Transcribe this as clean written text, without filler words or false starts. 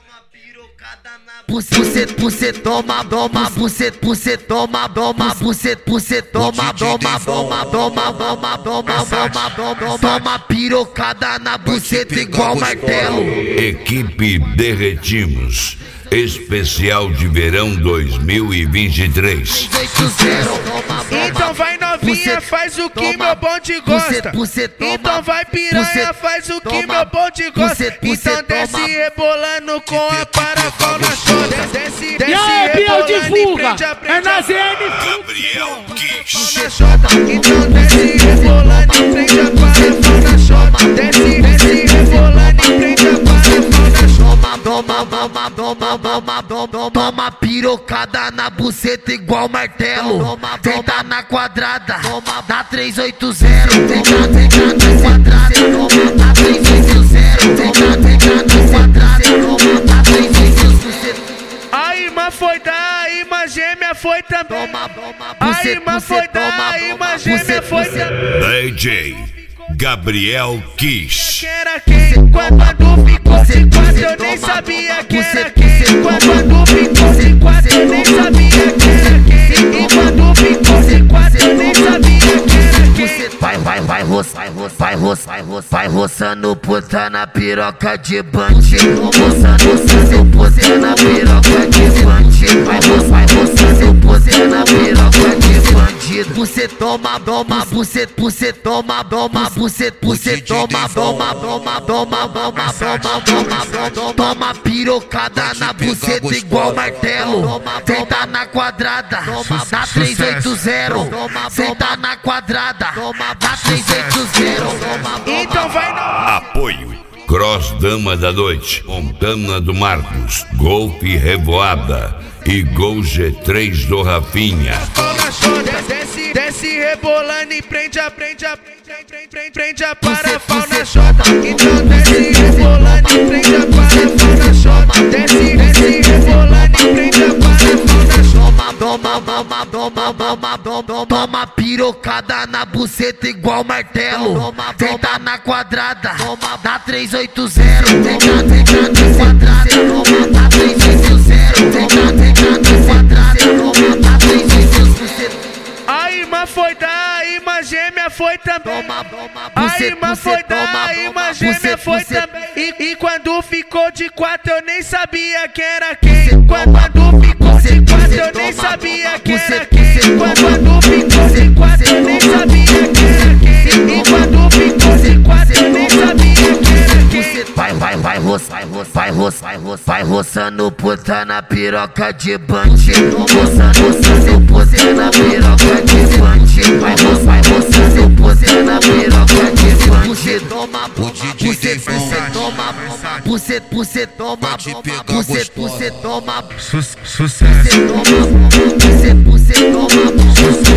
Você toma, você toma, você toma, toma pirocada na buceta igual martelo. Equipe Derretimos, especial de verão 2023. Então vai novinha, faz o que meu bonde gosta. Então vai piranha, faz o que meu bonde gosta. Então desce rebolando com a parafal na chota. Desce rebolando e prende a prende a Gabriel Kiss. Então desce rebolando e prende a parafal na chota. Desce rebolando e prende a parafal na chota. Toma pirocada na buceta igual martelo. Tenta na quadrada, dá 380. Tenta na quadrada, dá 380. Tenta na quadrada, dá 380. A irmã foi dar, a irmã gêmea foi também. A irmã foi dar, a irmã gêmea foi também. DJ Gabriel Kiss. Quem era quem? Quando ficou de quatro eu nem sabia quem era quem. Quando ficou de quatro eu nem sabia quem era quem. E quando ficou de quatro eu nem sabia quem era quem. Vai roçando puta na piroca de bandido. Roçando puta na piroca de bandido. Vai roçando puta na piroca de bandido. Você toma, você toma, toma pirocada na buceta igual martelo. Tenta na quadrada, dá 380. Senta na quadrada, dá 380. Então vai não. Apoio Cross Dama da Noite, Montana do Marcos, Golf Revoada e Gol G3 do Rafinha. Desce rebolando e prende a parafal na chota. Então desce rebolando e prende a parafal na chota. Desce rebolando e prende a parafal na chota. Toma pirocada na buceta igual martelo. Tenta na quadrada, dá 380. Tenta na quadrada, dá 380. Tenta na quadrada, dá 380. A irmã foi dar, a irmã gêmea foi também. A irmã foi dar, a irmã gêmea foi também. E quando ficou de quatro eu nem sabia quem era quem. Quando ficou de quatro eu nem sabia quem era quem. Quando ficou de quatro eu nem sabia quem era quem. E quando ficou de quatro eu nem sabia quem era quem. Vai roçando puta na piroca de bandido. Roçando puta na piroca de bandido. Vai roçando puta na piroca de bandido. Toma, você toma, você toma, você toma, sucesso. você toma,